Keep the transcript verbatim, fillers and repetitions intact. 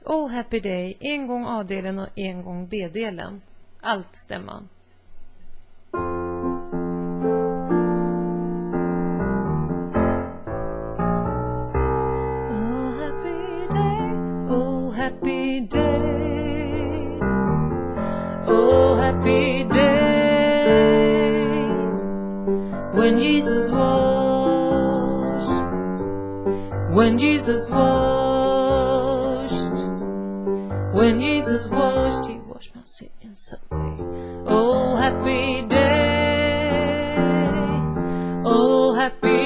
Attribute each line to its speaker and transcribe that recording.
Speaker 1: Oh happy day, en gång A-delen och en gång B-delen. Allt stämmer. Oh happy day, oh happy day, oh happy day, when Jesus washed, when Jesus washed, when Jesus washed, he washed my sins away. Oh happy day, oh happy